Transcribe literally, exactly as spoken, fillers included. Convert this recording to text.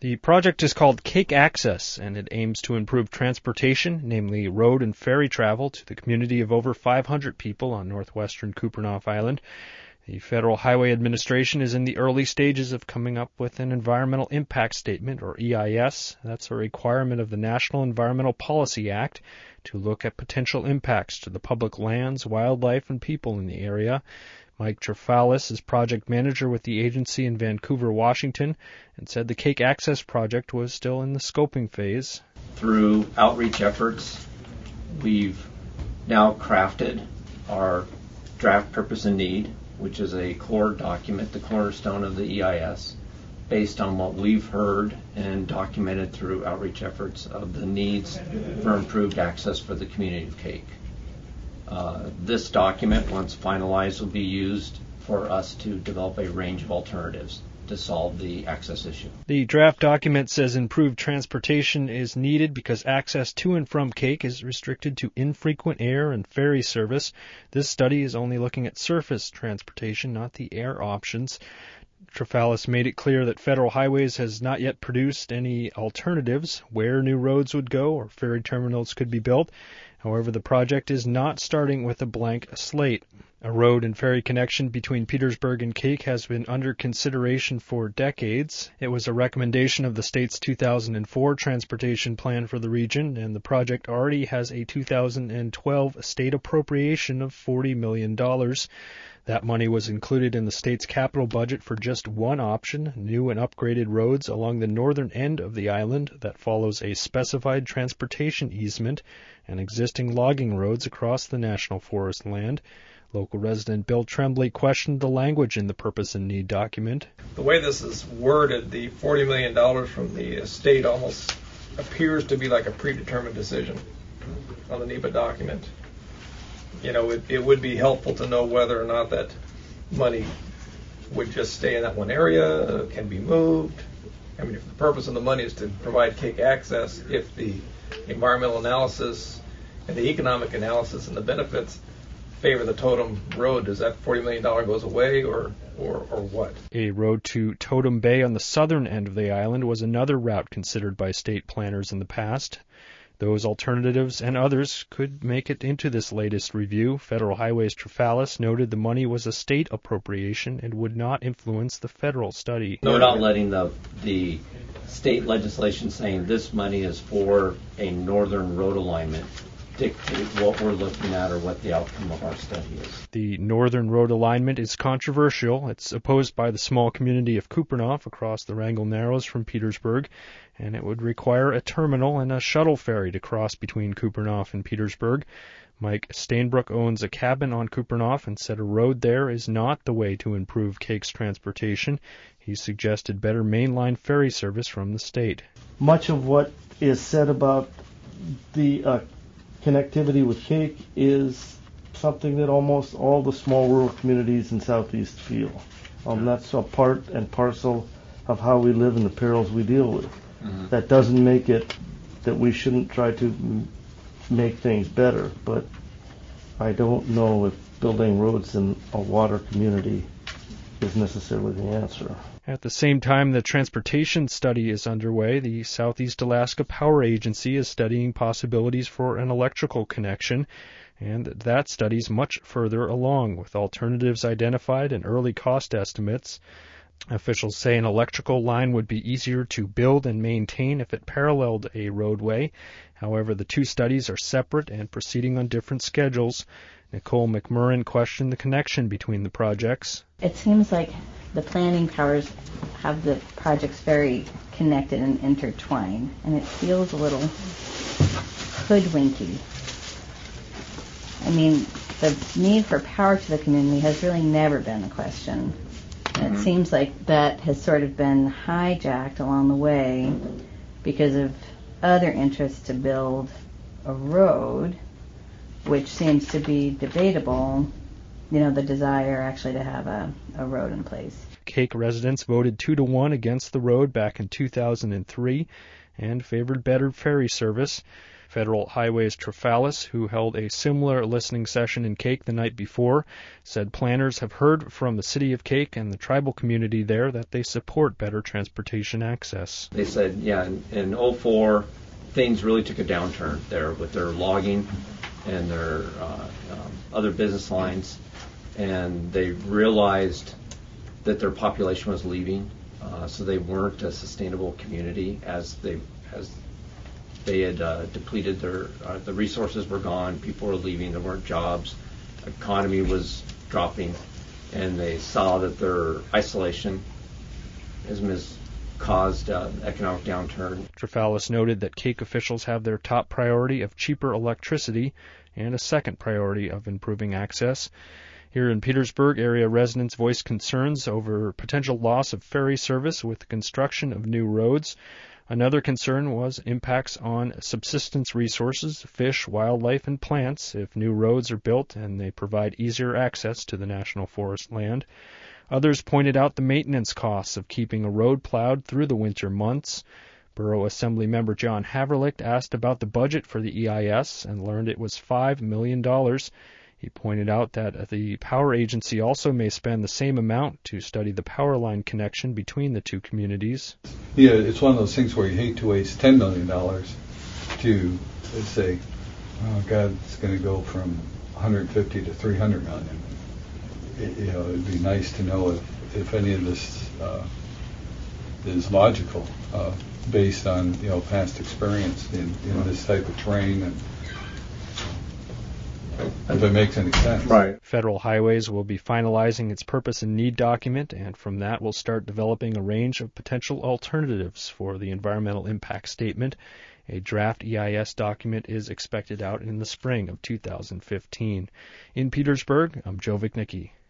The project is called Cake Access, and it aims to improve transportation, namely road and ferry travel, to the community of over five hundred people on northwestern Kupreanof Island. The Federal Highway Administration is in the early stages of coming up with an Environmental Impact Statement, or E I S. That's a requirement of the National Environmental Policy Act to look at potential impacts to the public lands, wildlife, and people in the area. Mike Trefalis is project manager with the agency in Vancouver, Washington, and said the Cake Access project was still in the scoping phase. Through outreach efforts, we've now crafted our draft purpose and need, which is a core document, the cornerstone of the E I S, based on what we've heard and documented through outreach efforts of the needs for improved access for the community of Cake. Uh, this document, once finalized, will be used for us to develop a range of alternatives to solve the access issue. The draft document says improved transportation is needed because access to and from Cake is restricted to infrequent air and ferry service. This study is only looking at surface transportation, not the air options. Trefalis made it clear that Federal Highways has not yet produced any alternatives where new roads would go or ferry terminals could be built. However, the project is not starting with a blank slate. A road and ferry connection between Petersburg and Cake has been under consideration for decades. It was a recommendation of the state's two thousand four transportation plan for the region, and the project already has a two thousand twelve state appropriation of forty million dollars. That money was included in the state's capital budget for just one option, new and upgraded roads along the northern end of the island that follows a specified transportation easement and existing logging roads across the national forest land. Local resident Bill Tremblay questioned the language in the purpose and need document. The way this is worded, the forty million dollars from the state almost appears to be like a predetermined decision on the NEPA document. You know, it, it would be helpful to know whether or not that money would just stay in that one area, can be moved. I mean, if the purpose of the money is to provide Cake access, if the environmental analysis and the economic analysis and the benefits favor the Totem Road, does that forty million dollars goes away or, or, or what? A road to Totem Bay on the southern end of the island was another route considered by state planners in the past. Those alternatives and others could make it into this latest review. Federal Highways Trefalis noted the money was a state appropriation and would not influence the federal study. We're not letting the the state legislation saying this money is for a northern road alignment dictate what we're looking at or what the outcome of our study is. The northern road alignment is controversial. It's opposed by the small community of Kupreanof across the Wrangell Narrows from Petersburg, and it would require a terminal and a shuttle ferry to cross between Kupreanof and Petersburg. Mike Stainbrook owns a cabin on Kupreanof and said a road there is not the way to improve Cake's transportation. He suggested better mainline ferry service from the state. Much of what is said about the uh, connectivity with Cake is something that almost all the small rural communities in Southeast feel. Um, that's a part and parcel of how we live and the perils we deal with. Mm-hmm. That doesn't make it that we shouldn't try to m- make things better, but I don't know if building roads in a water community is necessarily the answer. At the same time the transportation study is underway, the Southeast Alaska Power Agency is studying possibilities for an electrical connection, and that study's much further along, with alternatives identified and early cost estimates. Officials say an electrical line would be easier to build and maintain if it paralleled a roadway. However, the two studies are separate and proceeding on different schedules. Nicole McMurrin questioned the connection between the projects. It seems like the planning powers have the projects very connected and intertwined, and it feels a little hoodwinky. I mean, the need for power to the community has really never been a question. And it seems like that has sort of been hijacked along the way because of other interests to build a road, which seems to be debatable, you know, the desire actually to have a, a road in place. Cake residents voted two to one against the road back in two thousand three and favored better ferry service. Federal Highways Trefalis, who held a similar listening session in Cake the night before, said planners have heard from the city of Cake and the tribal community there that they support better transportation access. They said, yeah, in, in oh four, things really took a downturn there with their logging and their uh, um, other business lines, and they realized that their population was leaving, uh, so they weren't a sustainable community as they as they had uh, depleted their uh, the resources were gone, people were leaving, there weren't jobs, economy was dropping, and they saw that their isolation has caused uh, economic downturn. Trefalis noted that Cake officials have their top priority of cheaper electricity and a second priority of improving access. Here in Petersburg, area residents voiced concerns over potential loss of ferry service with the construction of new roads. Another concern was impacts on subsistence resources, fish, wildlife, and plants if new roads are built and they provide easier access to the national forest land. Others pointed out the maintenance costs of keeping a road plowed through the winter months. Borough Assembly member John Haverlicht asked about the budget for the E I S and learned it was five million dollars. He pointed out that the Power Agency also may spend the same amount to study the power line connection between the two communities. Yeah, it's one of those things where you hate to waste ten million dollars to say, oh, God, it's going to go from one hundred fifty to three hundred million dollars. It, you know, it'd be nice to know if, if any of this uh, is logical, uh, based on, you know, past experience in, in this type of terrain, and if it makes any sense. Right. Federal Highways will be finalizing its purpose and need document, and from that will start developing a range of potential alternatives for the environmental impact statement. A draft E I S document is expected out in the spring of two thousand fifteen. In Petersburg, I'm Joe Vicnicki.